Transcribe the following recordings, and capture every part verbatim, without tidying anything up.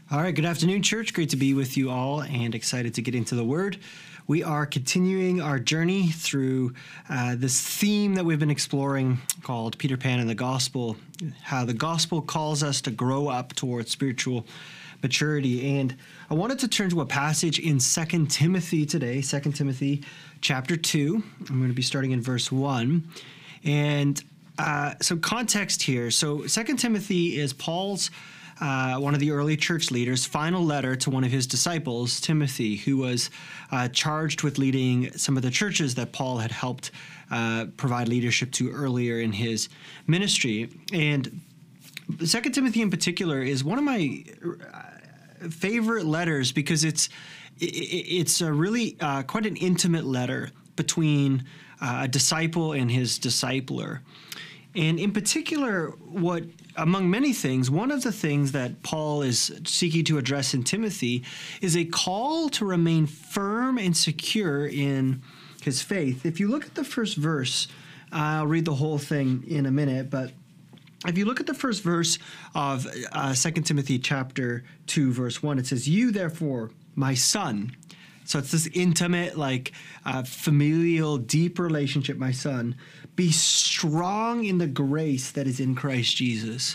All right, good afternoon, church. Great to be with you all and excited to get into the Word. We are continuing our journey through uh, this theme that we've been exploring called Peter Pan and the Gospel, how the Gospel calls us to grow up towards spiritual maturity. And I wanted to turn to a passage in Second Timothy today, Second Timothy chapter two. I'm going to be starting in verse one. And uh, some context here. So Second Timothy is Paul's Uh, one of the early church leaders' final letter to one of his disciples, Timothy, who was uh, charged with leading some of the churches that Paul had helped uh, provide leadership to earlier in his ministry. And Second Timothy in particular is one of my favorite letters because it's it's a really uh, quite an intimate letter between uh, a disciple and his discipler. And in particular, what among many things, one of the things that Paul is seeking to address in Timothy is a call to remain firm and secure in his faith. If you look at the first verse, I'll read the whole thing in a minute, but if you look at the first verse of uh, Second Timothy chapter two, verse one, it says, "You therefore, my son." So it's this intimate, like uh, familial, deep relationship, my son. "Be strong in the grace that is in Christ Jesus."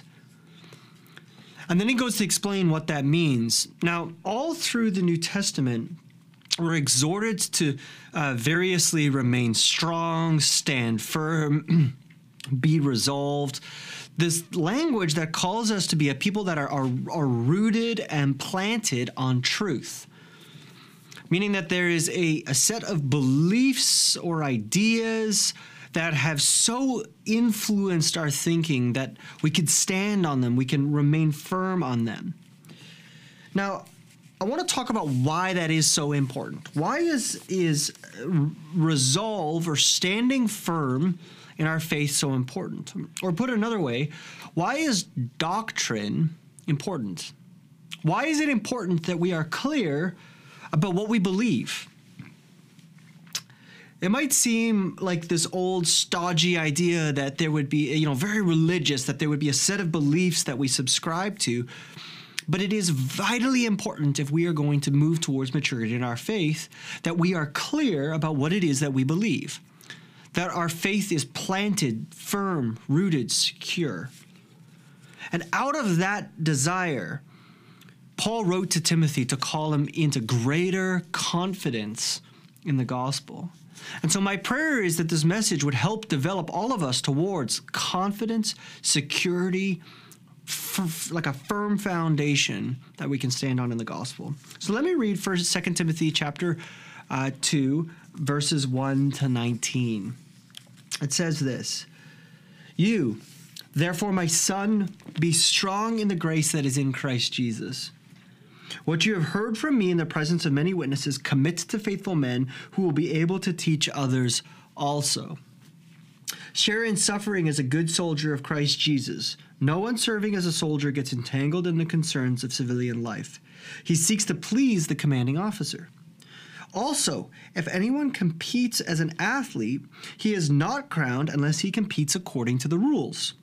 And then he goes to explain what that means. Now, all through the New Testament, we're exhorted to uh, variously remain strong, stand firm, be resolved. This language that calls us to be a people that are, are, are rooted and planted on truth. Meaning that there is a, a set of beliefs or ideas that have so influenced our thinking that we could stand on them, we can remain firm on them. Now, I want to talk about why that is so important. Why is, is resolve or standing firm in our faith so important? Or put another way, why is doctrine important? Why is it important that we are clear about what we believe? It might seem like this old stodgy idea that there would be, you know, very religious, that there would be a set of beliefs that we subscribe to, but it is vitally important if we are going to move towards maturity in our faith that we are clear about what it is that we believe, that our faith is planted, firm, rooted, secure. And out of that desire, Paul wrote to Timothy to call him into greater confidence in the gospel. And so my prayer is that this message would help develop all of us towards confidence, security, f- like a firm foundation that we can stand on in the gospel. So let me read first Second Timothy chapter uh, two, verses one to nineteen. It says this: "You, therefore, my son, be strong in the grace that is in Christ Jesus. What you have heard from me in the presence of many witnesses, commit to faithful men who will be able to teach others also. Share in suffering as a good soldier of Christ Jesus. No one serving as a soldier gets entangled in the concerns of civilian life. He seeks to please the commanding officer. Also, if anyone competes as an athlete, he is not crowned unless he competes according to the rules.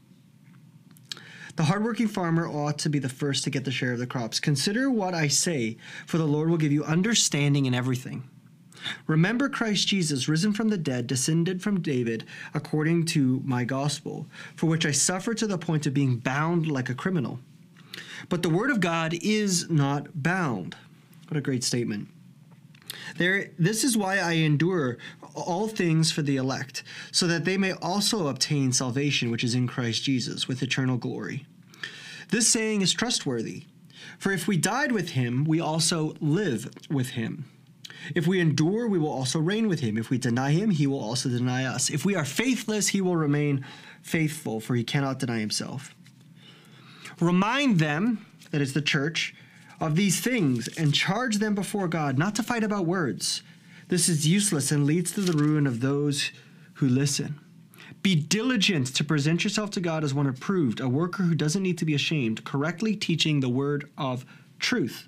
The hardworking farmer ought to be the first to get the share of the crops. Consider what I say, for the Lord will give you understanding in everything. Remember Christ Jesus, risen from the dead, descended from David, according to my gospel, for which I suffered to the point of being bound like a criminal. But the word of God is not bound." What a great statement. There, this is why I endure all things for the elect, so that they may also obtain salvation which is in Christ Jesus, with eternal glory. This saying is trustworthy, for if we died with him, we also live with him. If we endure, we will also reign with him. If we deny him, he will also deny us. If we are faithless, he will remain faithful, for he cannot deny himself. Remind them, that is the church, of these things, and charge them before God not to fight about words. This is useless and leads to the ruin of those who listen. Be diligent to present yourself to God as one approved, a worker who doesn't need to be ashamed, correctly teaching the word of truth.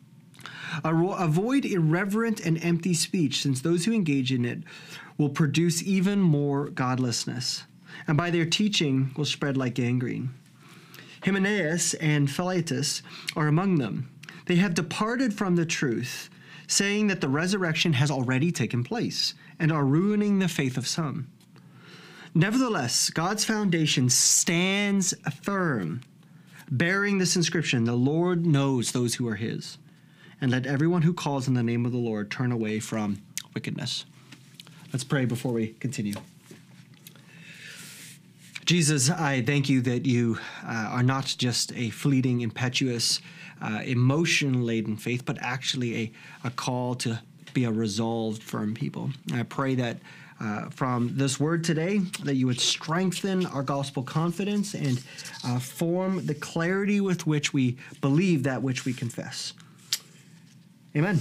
Avoid irreverent and empty speech, since those who engage in it will produce even more godlessness, and by their teaching will spread like gangrene. Hymenaeus and Philetus are among them. They have departed from the truth, saying that the resurrection has already taken place, and are ruining the faith of some. Nevertheless, God's foundation stands firm, bearing this inscription, "The Lord knows those who are his." And let everyone who calls on the name of the Lord turn away from wickedness. Let's pray before we continue. Jesus, I thank you that you uh, are not just a fleeting, impetuous, uh, emotion-laden faith, but actually a, a call to be a resolved, firm people. And I pray that uh, from this word today, that you would strengthen our gospel confidence and uh, form the clarity with which we believe that which we confess. Amen.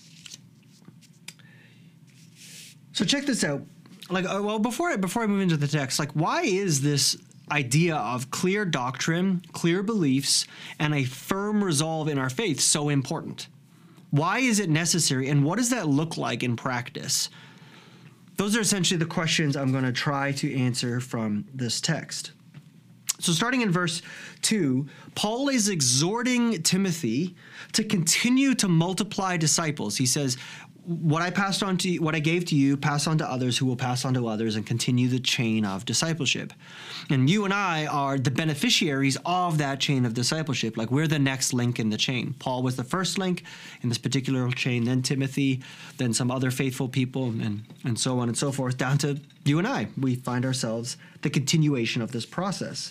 So check this out. Like, uh, well, before I, before I move into the text, like, why is this idea of clear doctrine, clear beliefs, and a firm resolve in our faith so important? Why is it necessary, and what does that look like in practice? Those are essentially the questions I'm going to try to answer from this text. So starting in verse two, Paul is exhorting Timothy to continue to multiply disciples. He says, what I passed on to you, what I gave to you, pass on to others who will pass on to others, and continue the chain of discipleship. And you and I are the beneficiaries of that chain of discipleship. Like, we're the next link in the chain. Paul was the first link in this particular chain, then Timothy, then some other faithful people, and, and so on and so forth, down to you and I. We find ourselves the continuation of this process.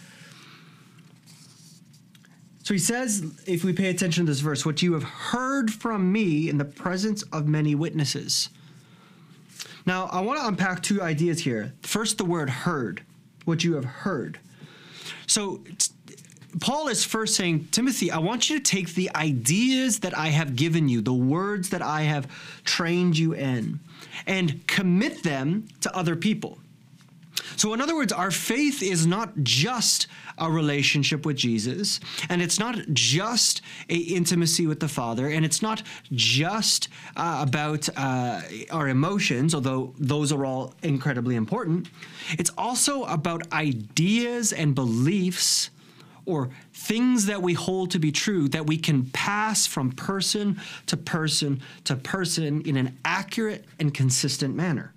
So he says, if we pay attention to this verse, what you have heard from me in the presence of many witnesses. Now, I want to unpack two ideas here. First, the word heard, what you have heard. So t- Paul is first saying, Timothy, I want you to take the ideas that I have given you, the words that I have trained you in, and commit them to other people. So in other words, our faith is not just a relationship with Jesus, and it's not just a intimacy with the Father, and it's not just uh, about uh, our emotions, although those are all incredibly important. It's also about ideas and beliefs, or things that we hold to be true, that we can pass from person to person to person in an accurate and consistent manner.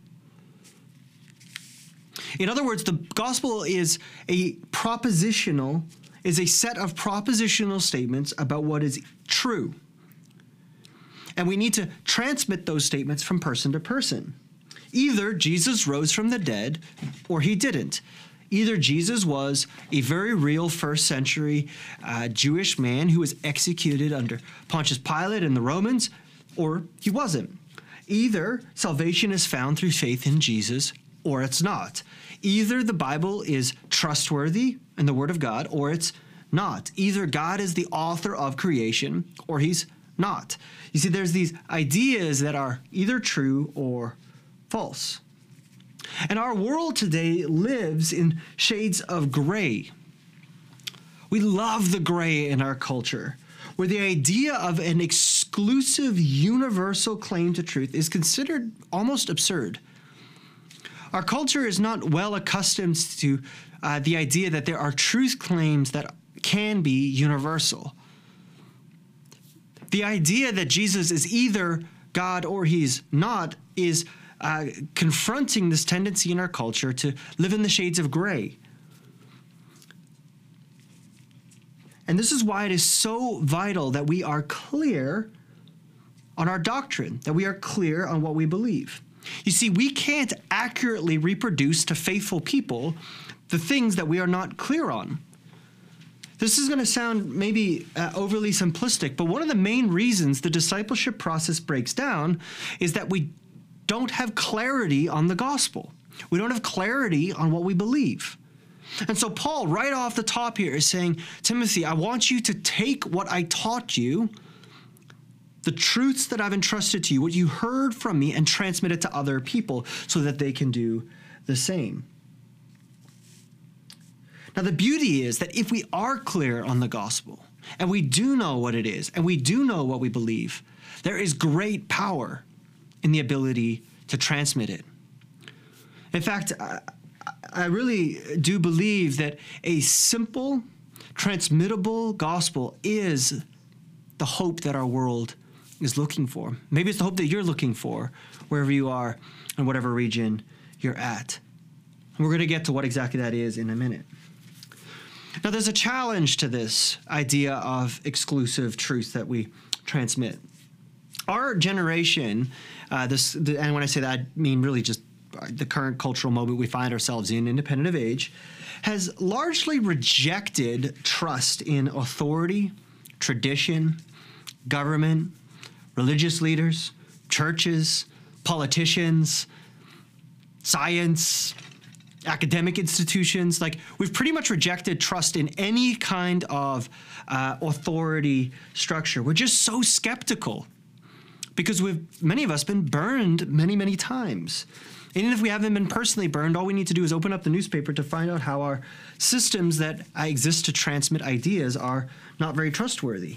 In other words, the gospel is a propositional, is a set of propositional statements about what is true. And we need to transmit those statements from person to person. Either Jesus rose from the dead or he didn't. Either Jesus was a very real first century uh, Jewish man who was executed under Pontius Pilate and the Romans, or he wasn't. Either salvation is found through faith in Jesus or it's not. Either the Bible is trustworthy and the Word of God, or it's not. Either God is the author of creation, or he's not. You see, there's these ideas that are either true or false. And our world today lives in shades of gray. We love the gray in our culture, where the idea of an exclusive universal claim to truth is considered almost absurd. Our culture is not well accustomed to uh, the idea that there are truth claims that can be universal. The idea that Jesus is either God or he's not is uh, confronting this tendency in our culture to live in the shades of gray. And this is why it is so vital that we are clear on our doctrine, that we are clear on what we believe. You see, we can't accurately reproduce to faithful people the things that we are not clear on. This is going to sound maybe uh, overly simplistic, but one of the main reasons the discipleship process breaks down is that we don't have clarity on the gospel. We don't have clarity on what we believe. And so Paul, right off the top here, is saying, Timothy, I want you to take what I taught you, the truths that I've entrusted to you, what you heard from me, and transmit it to other people so that they can do the same. Now, the beauty is that if we are clear on the gospel, and we do know what it is, and we do know what we believe, there is great power in the ability to transmit it. In fact, I, I really do believe that a simple, transmittable gospel is the hope that our world is looking for. Maybe it's the hope that you're looking for wherever you are in whatever region you're at. And we're going to get to what exactly that is in a minute. Now, there's a challenge to this idea of exclusive truth that we transmit. Our generation, uh, this, the, and when I say that, I mean really just the current cultural moment we find ourselves in, independent of age, has largely rejected trust in authority, tradition, government, religious leaders, churches, politicians, science, academic institutions. Like, we've pretty much rejected trust in any kind of uh, authority structure. We're just so skeptical because we've, many of us, been burned many, many times. And even if we haven't been personally burned, all we need to do is open up the newspaper to find out how our systems that exist to transmit ideas are not very trustworthy.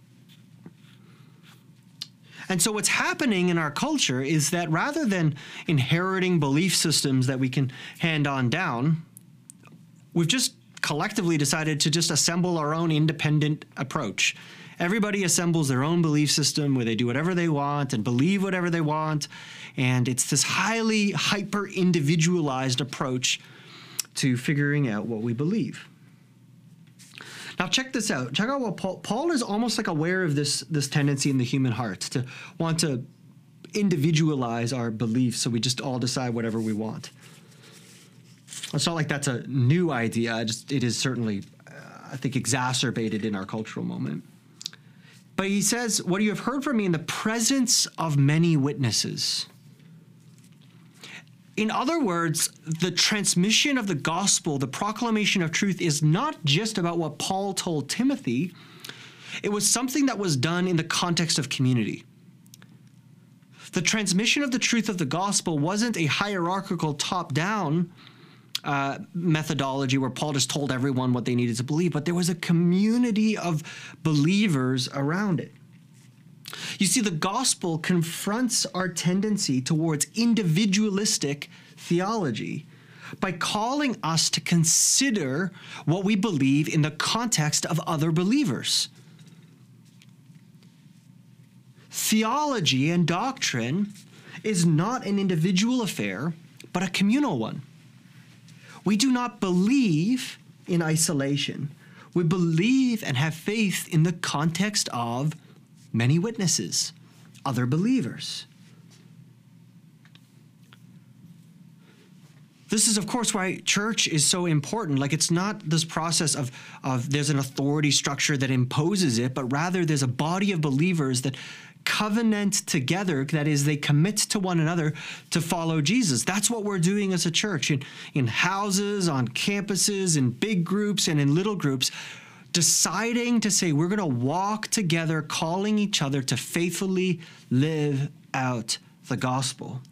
And so what's happening in our culture is that rather than inheriting belief systems that we can hand on down, we've just collectively decided to just assemble our own independent approach. Everybody assembles their own belief system where they do whatever they want and believe whatever they want. And it's this highly hyper-individualized approach to figuring out what we believe. Now, check this out. Check out what Paul, Paul is almost like aware of this, this tendency in the human heart to want to individualize our beliefs so we just all decide whatever we want. It's not like that's a new idea. Just, it is certainly, uh, I think, exacerbated in our cultural moment. But he says, what you have heard from me in the presence of many witnesses. In other words, the transmission of the gospel, the proclamation of truth, is not just about what Paul told Timothy. It was something that was done in the context of community. The transmission of the truth of the gospel wasn't a hierarchical top-down uh, methodology where Paul just told everyone what they needed to believe, but there was a community of believers around it. You see, the gospel confronts our tendency towards individualistic theology by calling us to consider what we believe in the context of other believers. Theology and doctrine is not an individual affair, but a communal one. We do not believe in isolation. We believe and have faith in the context of many witnesses, other believers. This is, of course, why church is so important. Like, it's not this process of, of there's an authority structure that imposes it, but rather there's a body of believers that covenant together, that is, they commit to one another to follow Jesus. That's what we're doing as a church, in, in houses, on campuses, in big groups, and in little groups, deciding to say we're going to walk together, calling each other to faithfully live out the gospel.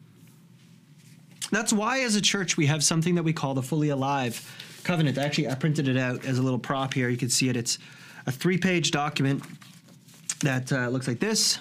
That's why, as a church, we have something that we call the Fully Alive Covenant. Actually, I printed it out as a little prop here. You can see it. It's a three-page document that uh, looks like this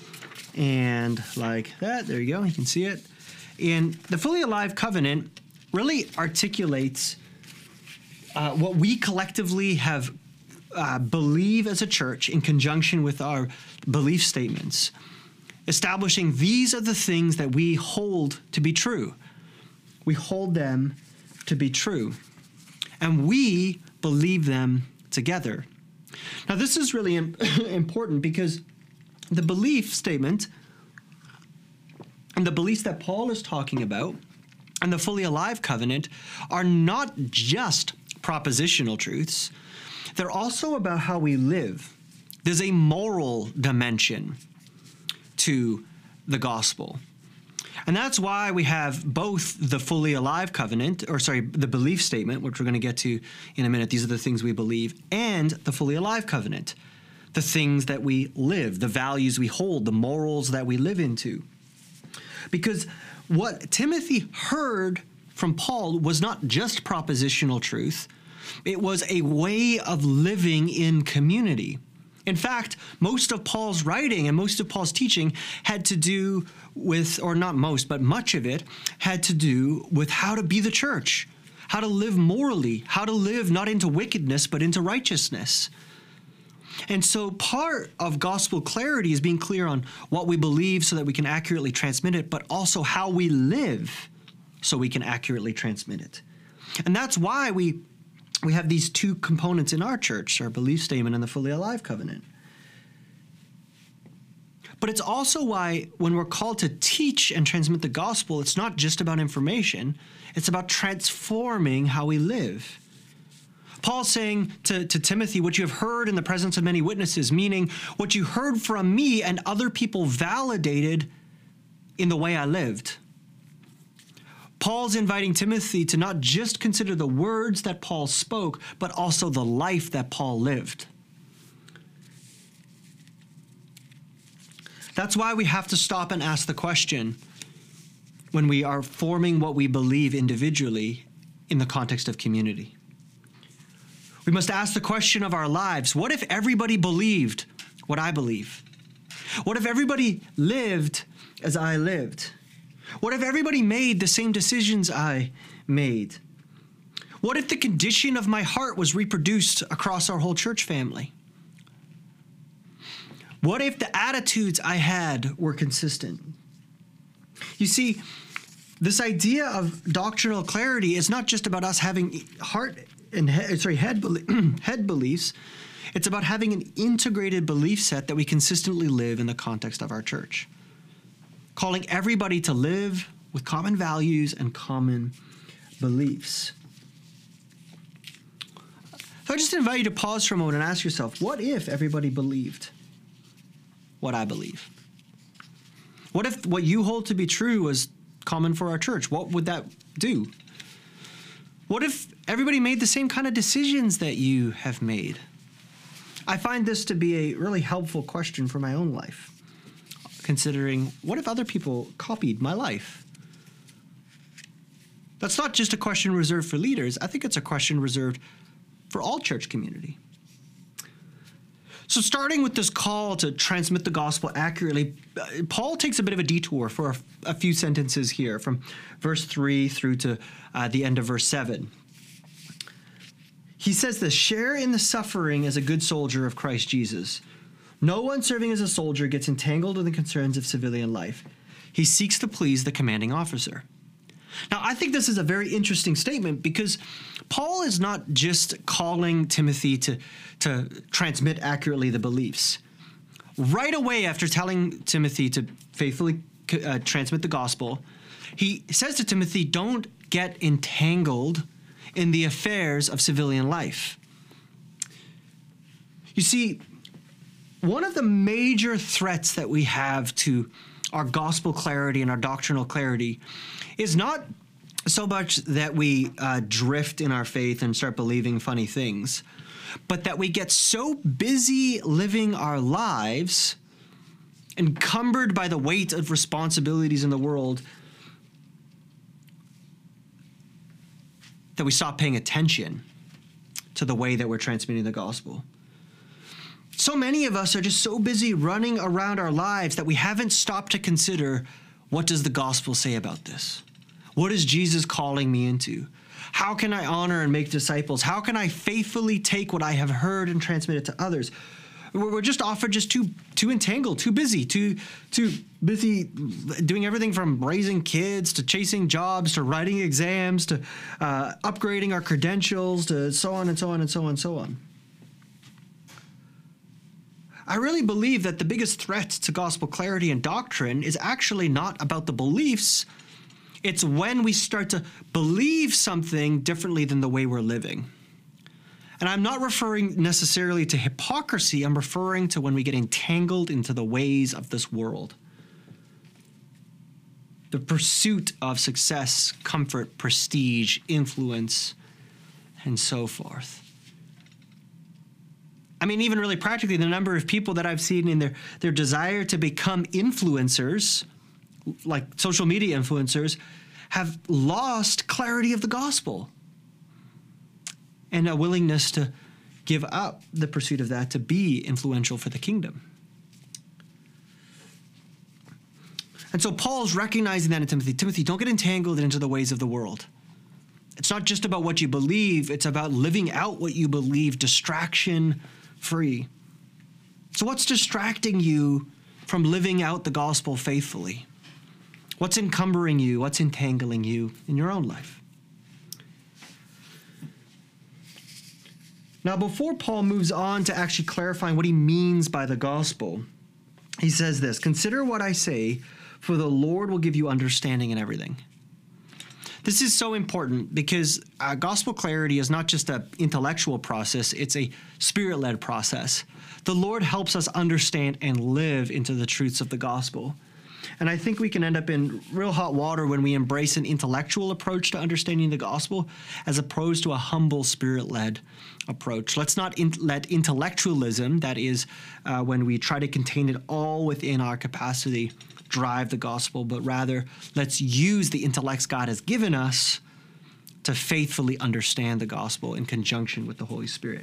and like that. There you go. You can see it. And the Fully Alive Covenant really articulates uh, what we collectively have uh, believe as a church in conjunction with our belief statements, establishing these are the things that we hold to be true. We hold them to be true, and we believe them together. Now, this is really important because the belief statement and the beliefs that Paul is talking about and the Fully Alive Covenant are not just propositional truths. They're also about how we live. There's a moral dimension to the gospel. And that's why we have both the Fully Alive Covenant, or sorry, the belief statement, which we're going to get to in a minute. These are the things we believe, and the Fully Alive Covenant, the things that we live, the values we hold, the morals that we live into. Because what Timothy heard from Paul was not just propositional truth. It was a way of living in community. In fact, most of Paul's writing and most of Paul's teaching had to do with, or not most, but much of it had to do with how to be the church, how to live morally, how to live not into wickedness, but into righteousness. And so part of gospel clarity is being clear on what we believe so that we can accurately transmit it, but also how we live so we can accurately transmit it. And that's why we we have these two components in our church, our belief statement and the fully alive covenant. But it's also why when we're called to teach and transmit the gospel, it's not just about information, it's about transforming how we live. Paul's saying to, to Timothy, what you have heard in the presence of many witnesses, meaning what you heard from me and other people validated in the way I lived. Paul's inviting Timothy to not just consider the words that Paul spoke, but also the life that Paul lived. That's why we have to stop and ask the question when we are forming what we believe individually in the context of community. We must ask the question of our lives, what if everybody believed what I believe? What if everybody lived as I lived? What if everybody made the same decisions I made? What if the condition of my heart was reproduced across our whole church family? What if the attitudes I had were consistent? You see, this idea of doctrinal clarity is not just about us having heart and head, sorry, head, head beliefs. It's about having an integrated belief set that we consistently live in the context of our church. Calling everybody to live with common values and common beliefs. So I just invite you to pause for a moment and ask yourself, what if everybody believed what I believe? What if what you hold to be true was common for our church? What would that do? What if everybody made the same kind of decisions that you have made? I find this to be a really helpful question for my own life, considering what if other people copied my life? That's not just a question reserved for leaders. I think it's a question reserved for all church community. So starting with this call to transmit the gospel accurately, Paul takes a bit of a detour for a, a few sentences here from verse three through to uh, the end of verse seven. He says this, share in the suffering as a good soldier of Christ Jesus. No one serving as a soldier gets entangled in the concerns of civilian life. He seeks to please the commanding officer. Now, I think this is a very interesting statement because Paul is not just calling Timothy to, to transmit accurately the beliefs. Right away after telling Timothy to faithfully uh, transmit the gospel, he says to Timothy, don't get entangled in the affairs of civilian life. You see, one of the major threats that we have to our gospel clarity and our doctrinal clarity is not so much that we uh, drift in our faith and start believing funny things, but that we get so busy living our lives, encumbered by the weight of responsibilities in the world, that we stop paying attention to the way that we're transmitting the gospel. So many of us are just so busy running around our lives that we haven't stopped to consider, what does the gospel say about this? What is Jesus calling me into? How can I honor and make disciples? How can I faithfully take what I have heard and transmit it to others? We're just often just too too entangled, too busy, too too busy doing everything from raising kids to chasing jobs to writing exams to uh, upgrading our credentials to so on and so on and so on and so on. I really believe that the biggest threat to gospel clarity and doctrine is actually not about the beliefs. It's when we start to believe something differently than the way we're living. And I'm not referring necessarily to hypocrisy. I'm referring to when we get entangled into the ways of this world. The pursuit of success, comfort, prestige, influence, and so forth. I mean, even really practically, the number of people that I've seen in their, their desire to become influencers, like social media influencers, have lost clarity of the gospel and a willingness to give up the pursuit of that to be influential for the kingdom. And so Paul's recognizing that in Timothy. Timothy, don't get entangled into the ways of the world. It's not just about what you believe. It's about living out what you believe, distraction free. So what's distracting you from living out the gospel faithfully? What's encumbering you? What's entangling you in your own life? Now, before Paul moves on to actually clarifying what he means by the gospel, he says this: "Consider what I say, for the Lord will give you understanding in everything." This is so important because uh, gospel clarity is not just an intellectual process, it's a spirit-led process. The Lord helps us understand and live into the truths of the gospel. And I think we can end up in real hot water when we embrace an intellectual approach to understanding the gospel as opposed to a humble spirit-led approach. Let's not in- let intellectualism, that is, uh, when we try to contain it all within our capacity, drive the gospel, but rather let's use the intellects God has given us to faithfully understand the gospel in conjunction with the Holy Spirit.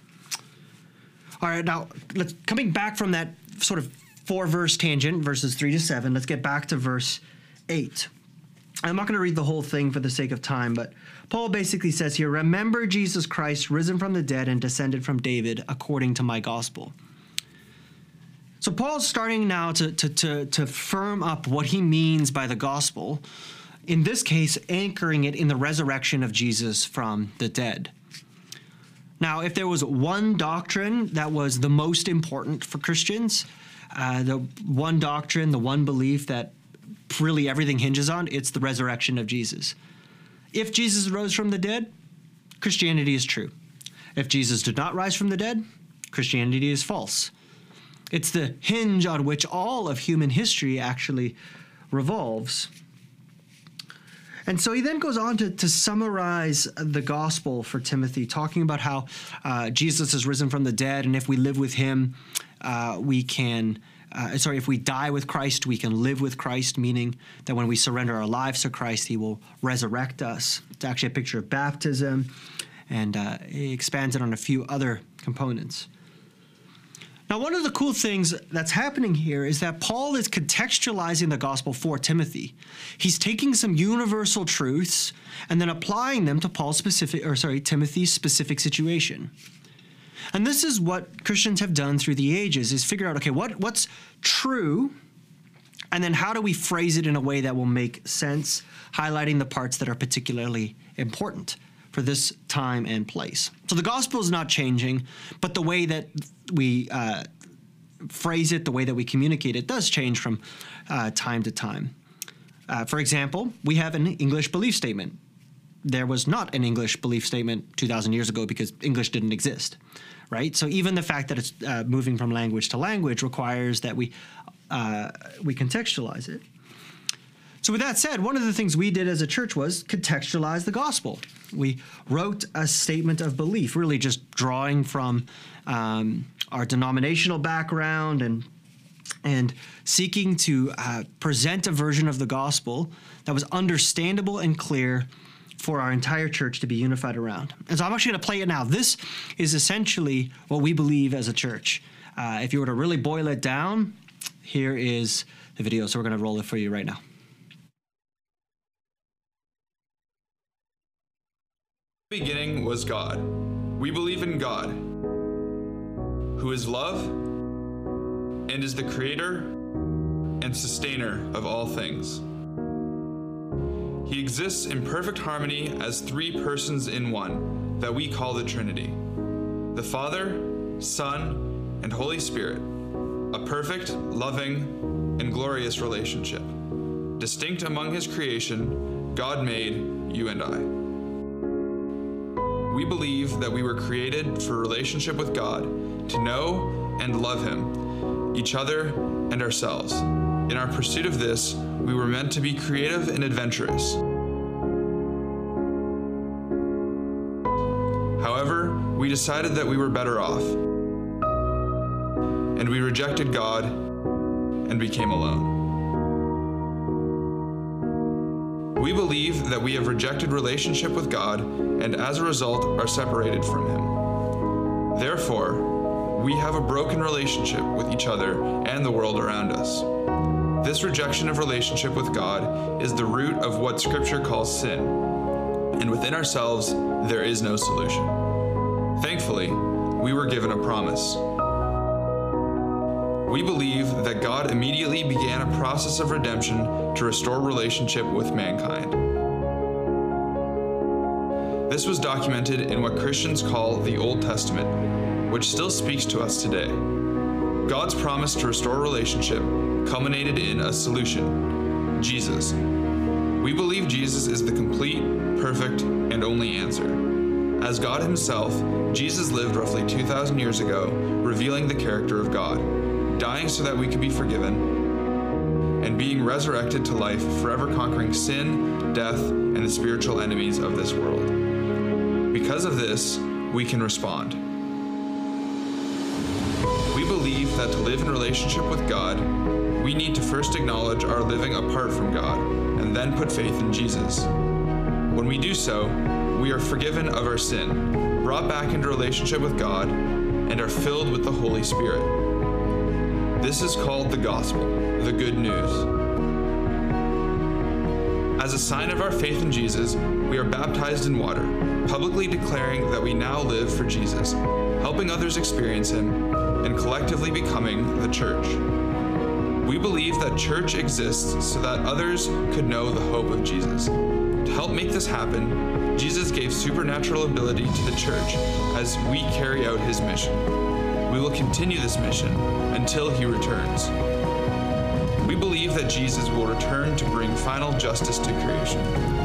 All right, now let's coming back from that sort of four-verse tangent, verses three to seven, let's get back to verse eight. I'm not going to read the whole thing for the sake of time, but Paul basically says here, "Remember Jesus Christ, risen from the dead and descended from David, according to my gospel." So Paul's starting now to, to, to, to firm up what he means by the gospel, in this case, anchoring it in the resurrection of Jesus from the dead. Now, if there was one doctrine that was the most important for Christians, uh, the one doctrine, the one belief that really everything hinges on, it's the resurrection of Jesus. If Jesus rose from the dead, Christianity is true. If Jesus did not rise from the dead, Christianity is false. It's the hinge on which all of human history actually revolves. And so he then goes on to, to summarize the gospel for Timothy, talking about how uh, Jesus has risen from the dead, and if we live with him, uh, we can, uh, sorry, if we die with Christ, we can live with Christ, meaning that when we surrender our lives to Christ, he will resurrect us. It's actually a picture of baptism, and uh, he expands it on a few other components. Now, one of the cool things that's happening here is that Paul is contextualizing the gospel for Timothy. He's taking some universal truths and then applying them to Paul's specific, or sorry, Timothy's specific situation. And this is what Christians have done through the ages, is figure out, okay, what, what's true, and then how do we phrase it in a way that will make sense, highlighting the parts that are particularly important for this time and place. So the gospel is not changing, but the way that we uh, phrase it, the way that we communicate it does change from uh, time to time. Uh, for example, we have an English belief statement. There was not an English belief statement two thousand years ago because English didn't exist, right? So even the fact that it's uh, moving from language to language requires that we uh, we contextualize it. So with that said, one of the things we did as a church was contextualize the gospel. We wrote a statement of belief, really just drawing from um, our denominational background and and seeking to uh, present a version of the gospel that was understandable and clear for our entire church to be unified around. And so I'm actually going to play it now. This is essentially what we believe as a church. Uh, if you were to really boil it down, here is the video. So we're going to roll it for you right now. Beginning was God. We believe in God, who is love and is the creator and sustainer of all things. He exists in perfect harmony as three persons in one that we call the Trinity: the Father, Son, and Holy Spirit, a perfect, loving, and glorious relationship. Distinct among his creation, God made you and I. We believe that we were created for relationship with God, to know and love him, each other, and ourselves. In our pursuit of this, we were meant to be creative and adventurous. However, we decided that we were better off, and we rejected God and became alone. We believe that we have rejected relationship with God and as a result are separated from him. Therefore, we have a broken relationship with each other and the world around us. This rejection of relationship with God is the root of what Scripture calls sin, and within ourselves, there is no solution. Thankfully, we were given a promise. We believe that God immediately began a process of redemption to restore relationship with mankind. This was documented in what Christians call the Old Testament, which still speaks to us today. God's promise to restore relationship culminated in a solution: Jesus. We believe Jesus is the complete, perfect, and only answer. As God himself, Jesus lived roughly two thousand years ago, revealing the character of God, dying so that we could be forgiven, and being resurrected to life, forever conquering sin, death, and the spiritual enemies of this world. Because of this, we can respond. We believe that to live in relationship with God, we need to first acknowledge our living apart from God, and then put faith in Jesus. When we do so, we are forgiven of our sin, brought back into relationship with God, and are filled with the Holy Spirit. This is called the gospel, the good news. As a sign of our faith in Jesus, we are baptized in water, publicly declaring that we now live for Jesus, helping others experience him, and collectively becoming the church. We believe that church exists so that others could know the hope of Jesus. To help make this happen, Jesus gave supernatural ability to the church as we carry out his mission. We will continue this mission until he returns. We believe that Jesus will return to bring final justice to creation.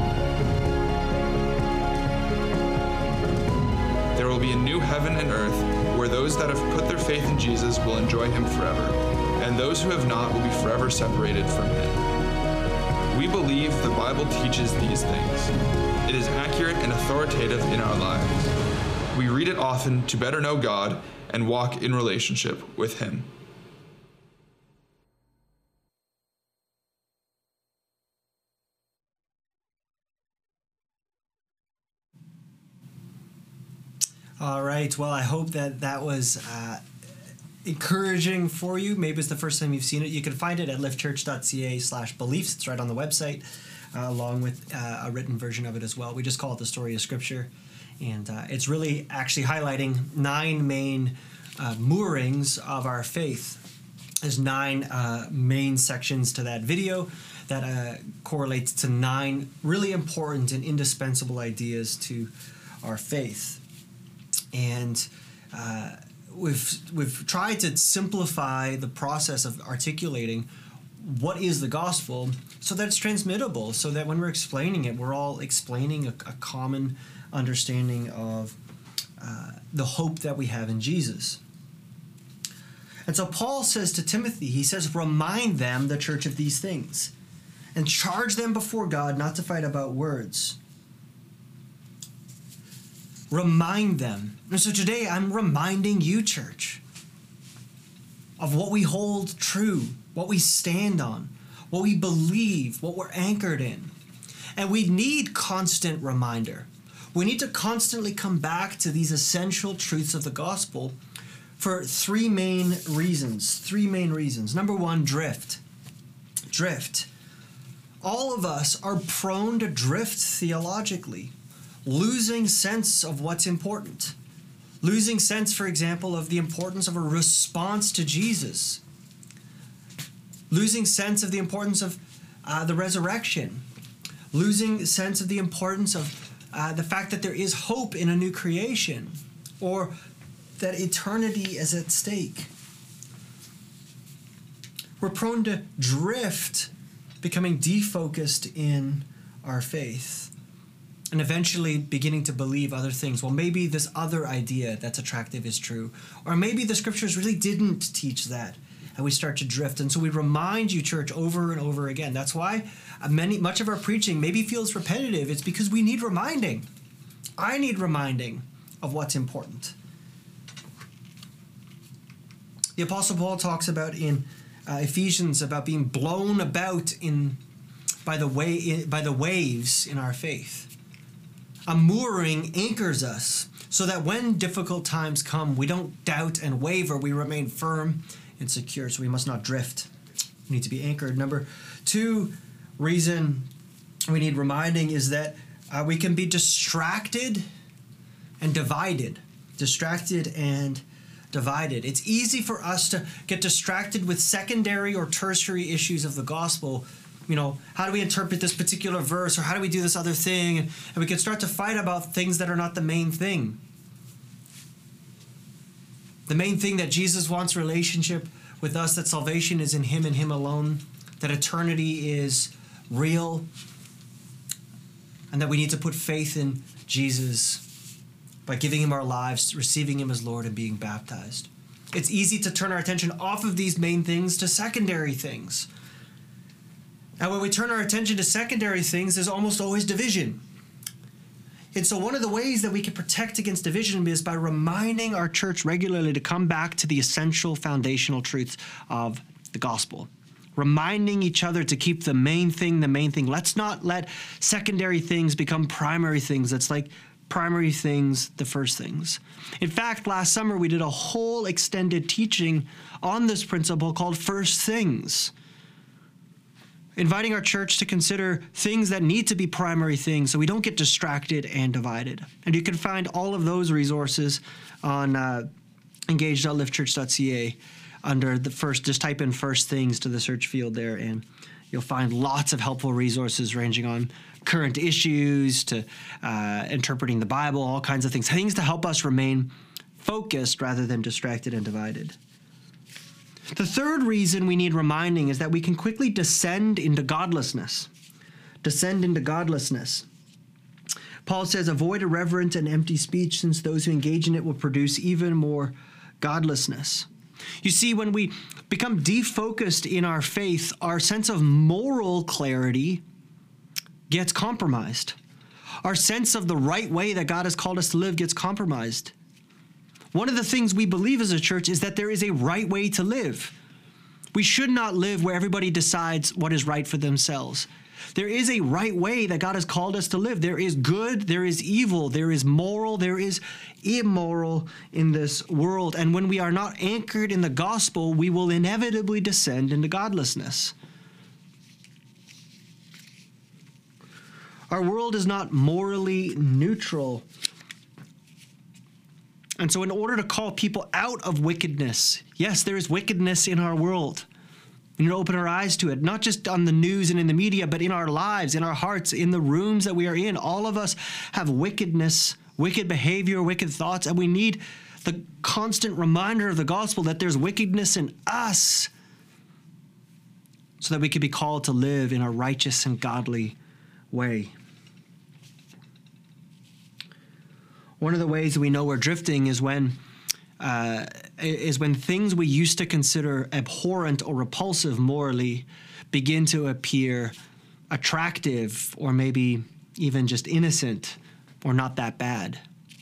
There will be a new heaven and earth where those that have put their faith in Jesus will enjoy him forever, and those who have not will be forever separated from him. We believe the Bible teaches these things. It is accurate and authoritative in our lives. We read it often to better know God and walk in relationship with him. All right. Well, I hope that that was uh, encouraging for you. Maybe it's the first time you've seen it. You can find it at liftchurch.ca slash beliefs. It's right on the website, uh, along with uh, a written version of it as well. We just call it the story of Scripture. And uh, it's really actually highlighting nine main uh, moorings of our faith. There's nine uh, main sections to that video that uh, correlates to nine really important and indispensable ideas to our faith. And uh, we've we've tried to simplify the process of articulating what is the gospel so that it's transmittable, so that when we're explaining it, we're all explaining a, a common understanding of uh, the hope that we have in Jesus. And so Paul says to Timothy, he says, remind them, the church, of these things, and charge them before God not to fight about words. Remind them. And so today I'm reminding you, church, of what we hold true, what we stand on, what we believe, what we're anchored in. And we need constant reminder. We need to constantly come back to these essential truths of the gospel for three main reasons. Three main reasons. Number one, drift. Drift. All of us are prone to drift theologically, losing sense of what's important. Losing sense, for example, of the importance of a response to Jesus. Losing sense of the importance of uh, the resurrection. Losing sense of the importance of uh, the fact that there is hope in a new creation, or that eternity is at stake. We're prone to drift, becoming defocused in our faith, and eventually beginning to believe other things. Well, maybe this other idea that's attractive is true, or maybe the scriptures really didn't teach that, and we start to drift. And so we remind you, church, over and over again. That's why many much of our preaching maybe feels repetitive. It's because we need reminding. I need reminding of what's important. The Apostle Paul talks about in uh, Ephesians about being blown about in by the way in, by the waves in our faith. A mooring anchors us so that when difficult times come, we don't doubt and waver. We remain firm and secure. So we must not drift. We need to be anchored. Number two reason we need reminding is that uh, we can be distracted and divided. Distracted and divided. It's easy for us to get distracted with secondary or tertiary issues of the gospel. You know, how do we interpret this particular verse, or how do we do this other thing? And, and we can start to fight about things that are not the main thing. The main thing, that Jesus wants relationship with us, that salvation is in him and him alone, that eternity is real, and that we need to put faith in Jesus by giving him our lives, receiving him as Lord, and being baptized. It's easy to turn our attention off of these main things to secondary things. And when we turn our attention to secondary things, there's almost always division. And so one of the ways that we can protect against division is by reminding our church regularly to come back to the essential foundational truths of the gospel. Reminding each other to keep the main thing the main thing. Let's not let secondary things become primary things. It's like primary things, the first things. In fact, last summer we did a whole extended teaching on this principle called First Things, inviting our church to consider things that need to be primary things so we don't get distracted and divided. And you can find all of those resources on uh, engage dot lift church dot c a under the first, just type in First Things to the search field there, and you'll find lots of helpful resources ranging on current issues to uh, interpreting the Bible, all kinds of things, things to help us remain focused rather than distracted and divided. The third reason we need reminding is that we can quickly descend into godlessness. Descend into godlessness. Paul says, avoid irreverent and empty speech, since those who engage in it will produce even more godlessness. You see, when we become defocused in our faith, our sense of moral clarity gets compromised. Our sense of the right way that God has called us to live gets compromised. One of the things we believe as a church is that there is a right way to live. We should not live where everybody decides what is right for themselves. There is a right way that God has called us to live. There is good, there is evil, there is moral, there is immoral in this world. And when we are not anchored in the gospel, we will inevitably descend into godlessness. Our world is not morally neutral. And so in order to call people out of wickedness, yes, there is wickedness in our world. We need to open our eyes to it, not just on the news and in the media, but in our lives, in our hearts, in the rooms that we are in. All of us have wickedness, wicked behavior, wicked thoughts, and we need the constant reminder of the gospel that there's wickedness in us so that we can be called to live in a righteous and godly way. One of the ways that we know we're drifting is when uh, is when things we used to consider abhorrent or repulsive morally begin to appear attractive or maybe even just innocent or not that bad.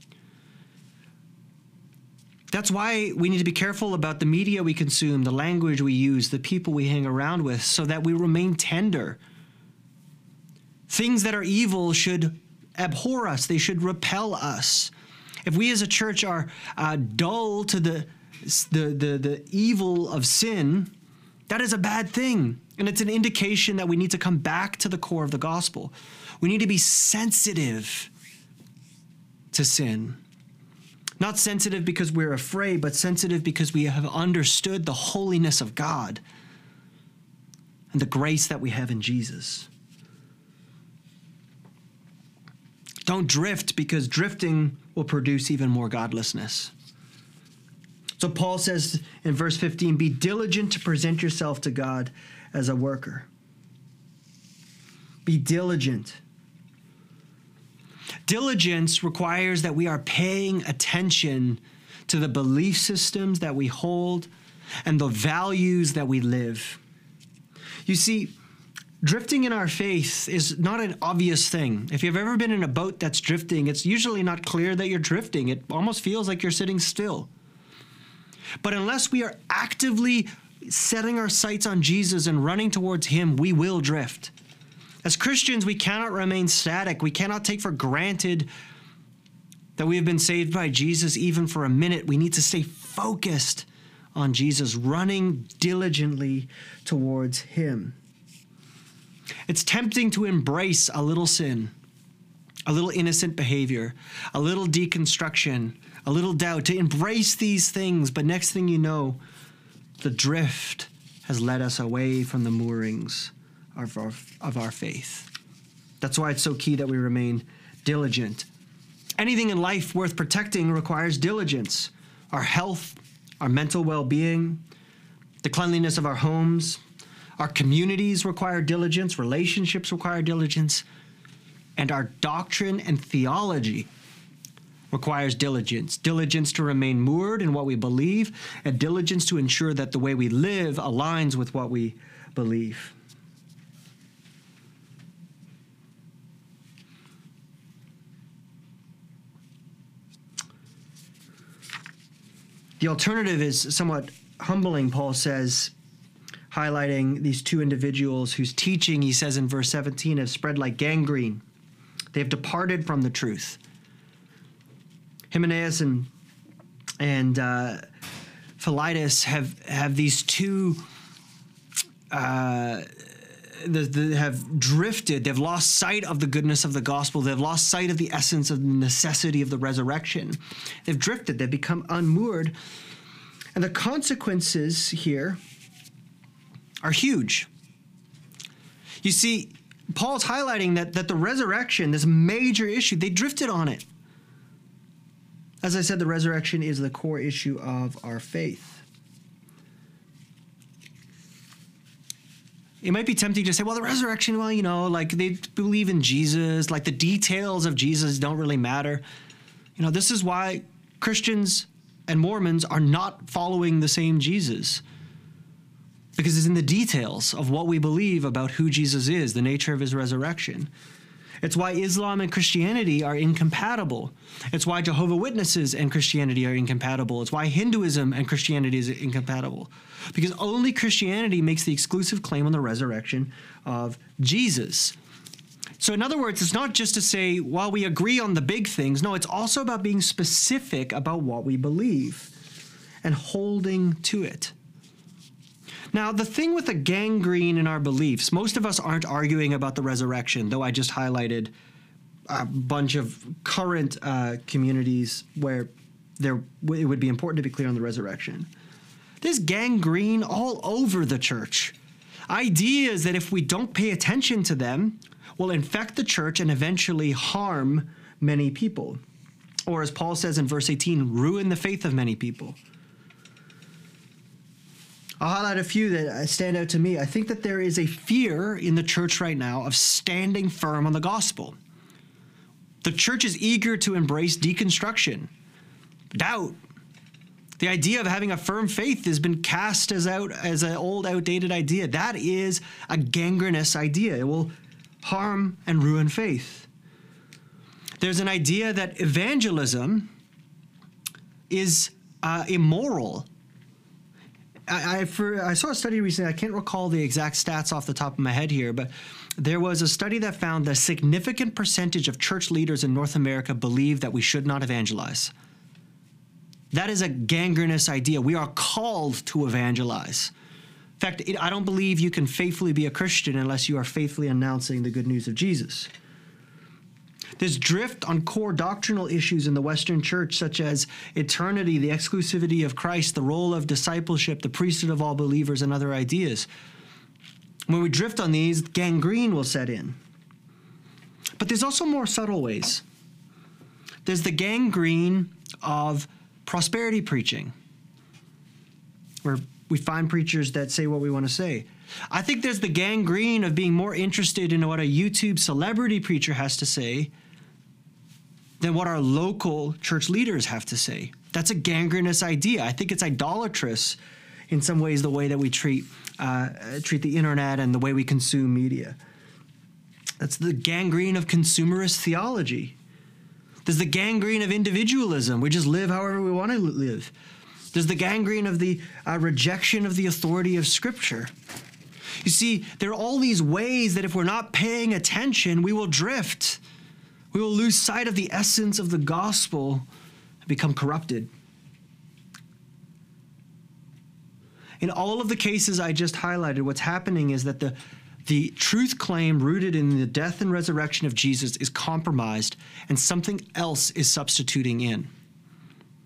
That's why we need to be careful about the media we consume, the language we use, the people we hang around with, so that we remain tender. Things that are evil should abhor us. They should repel us. If we as a church are uh, dull to the, the, the, the evil of sin, that is a bad thing. And it's an indication that we need to come back to the core of the gospel. We need to be sensitive to sin. Not sensitive because we're afraid, but sensitive because we have understood the holiness of God and the grace that we have in Jesus. Don't drift, because drifting will produce even more godlessness. So Paul says in verse fifteen, be diligent to present yourself to God as a worker. Be diligent. Diligence requires that we are paying attention to the belief systems that we hold and the values that we live. You see, drifting in our faith is not an obvious thing. If you've ever been in a boat that's drifting, it's usually not clear that you're drifting. It almost feels like you're sitting still. But unless we are actively setting our sights on Jesus and running towards him, we will drift. As Christians, we cannot remain static. We cannot take for granted that we have been saved by Jesus even for a minute. We need to stay focused on Jesus, running diligently towards him. It's tempting to embrace a little sin, a little innocent behavior, a little deconstruction, a little doubt, to embrace these things. But next thing you know, the drift has led us away from the moorings of our, of our faith. That's why it's so key that we remain diligent. Anything in life worth protecting requires diligence. Our health, our mental well-being, the cleanliness of our homes, our communities require diligence, relationships require diligence, and our doctrine and theology requires diligence. Diligence to remain moored in what we believe, and diligence to ensure that the way we live aligns with what we believe. The alternative is somewhat humbling, Paul says, highlighting these two individuals whose teaching, he says in verse seventeen, have spread like gangrene. They have departed from the truth. Hymenaeus and, and uh, Philetus have, have these two, uh, the, the, have drifted. They've lost sight of the goodness of the gospel. They've lost sight of the essence of the necessity of the resurrection. They've drifted. They've become unmoored. And the consequences here are huge. You see, Paul's highlighting that, that the resurrection, this major issue, they drifted on it. As I said, the resurrection is the core issue of our faith. It might be tempting to say, well, the resurrection, well, you know, like they believe in Jesus, like the details of Jesus don't really matter. You know, this is why Christians and Mormons are not following the same Jesus. Because it's in the details of what we believe about who Jesus is, the nature of his resurrection. It's why Islam and Christianity are incompatible. It's why Jehovah's Witnesses and Christianity are incompatible. It's why Hinduism and Christianity is incompatible. Because only Christianity makes the exclusive claim on the resurrection of Jesus. So in other words, it's not just to say, well, we agree on the big things. No, it's also about being specific about what we believe and holding to it. Now, the thing with the gangrene in our beliefs, most of us aren't arguing about the resurrection, though I just highlighted a bunch of current uh, communities where there it would be important to be clear on the resurrection. There's gangrene all over the church. Ideas that if we don't pay attention to them, will infect the church and eventually harm many people. Or as Paul says in verse eighteen, ruin the faith of many people. I'll highlight a few that stand out to me. I think that there is a fear in the church right now of standing firm on the gospel. The church is eager to embrace deconstruction, doubt. The idea of having a firm faith has been cast as out as an old, outdated idea. That is a gangrenous idea. It will harm and ruin faith. There's an idea that evangelism is uh, immoral. I, I, for, I saw a study recently, I can't recall the exact stats off the top of my head here, but there was a study that found that a significant percentage of church leaders in North America believe that we should not evangelize. That is a gangrenous idea. We are called to evangelize. In fact, it, I don't believe you can faithfully be a Christian unless you are faithfully announcing the good news of Jesus. There's drift on core doctrinal issues in the Western church, such as eternity, the exclusivity of Christ, the role of discipleship, the priesthood of all believers, and other ideas. When we drift on these, gangrene will set in. But there's also more subtle ways. There's the gangrene of prosperity preaching, where we find preachers that say what we want to say. I think there's the gangrene of being more interested in what a YouTube celebrity preacher has to say than what our local church leaders have to say. That's a gangrenous idea. I think it's idolatrous in some ways, the way that we treat uh, treat the internet and the way we consume media. That's the gangrene of consumerist theology. There's the gangrene of individualism. We just live however we want to live. There's the gangrene of the uh, rejection of the authority of Scripture. You see, there are all these ways that if we're not paying attention, we will drift. We will lose sight of the essence of the gospel and become corrupted. In all of the cases I just highlighted, what's happening is that the, the truth claim rooted in the death and resurrection of Jesus is compromised, and something else is substituting in.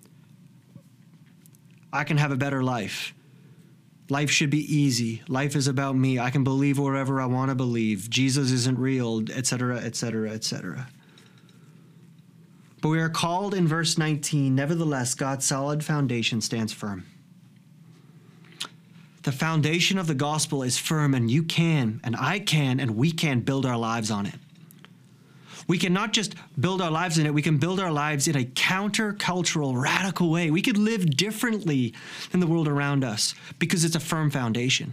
I can have a better life. Life should be easy. Life is about me. I can believe whatever I want to believe. Jesus isn't real, et cetera, et cetera, et cetera. But we are called in verse nineteen, nevertheless, God's solid foundation stands firm. The foundation of the gospel is firm, and you can, and I can, and we can build our lives on it. We can not just build our lives in it, we can build our lives in a counter-cultural, radical way. We could live differently than the world around us because it's a firm foundation.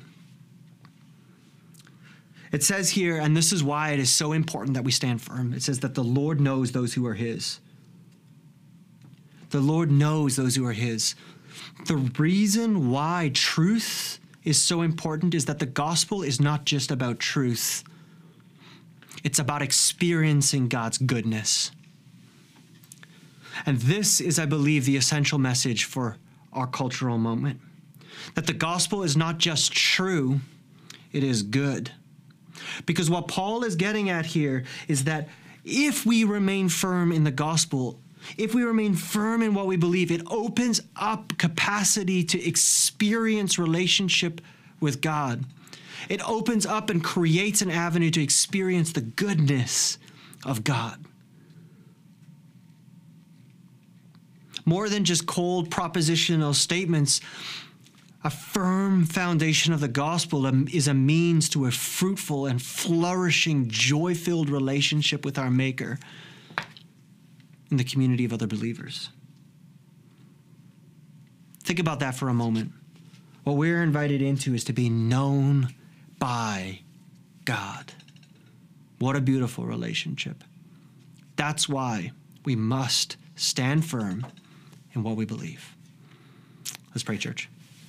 It says here, and this is why it is so important that we stand firm. It says that the Lord knows those who are his. The Lord knows those who are his. The reason why truth is so important is that the gospel is not just about truth. It's about experiencing God's goodness. And this is, I believe, the essential message for our cultural moment. That the gospel is not just true, it is good. Because what Paul is getting at here is that if we remain firm in the gospel, if we remain firm in what we believe, it opens up capacity to experience relationship with God. It opens up and creates an avenue to experience the goodness of God. More than just cold propositional statements, a firm foundation of the gospel is a means to a fruitful and flourishing, joy-filled relationship with our Maker in the community of other believers. Think about that for a moment. What we're invited into is to be known by God. What a beautiful relationship. That's why we must stand firm in what we believe. Let's pray, church.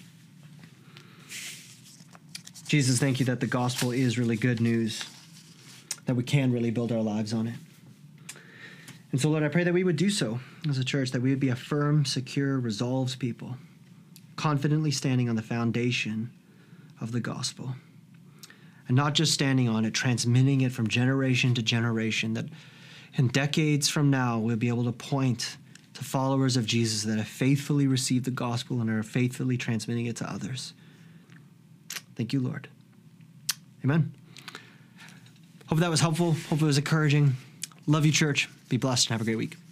Jesus, thank you that the gospel is really good news, that we can really build our lives on it. And so, Lord, I pray that we would do so as a church, that we would be a firm, secure, resolved people, confidently standing on the foundation of the gospel. And not just standing on it, transmitting it from generation to generation, that in decades from now, we'll be able to point to followers of Jesus that have faithfully received the gospel and are faithfully transmitting it to others. Thank you, Lord. Amen. Hope that was helpful. Hope it was encouraging. Love you, church. Be blessed and have a great week.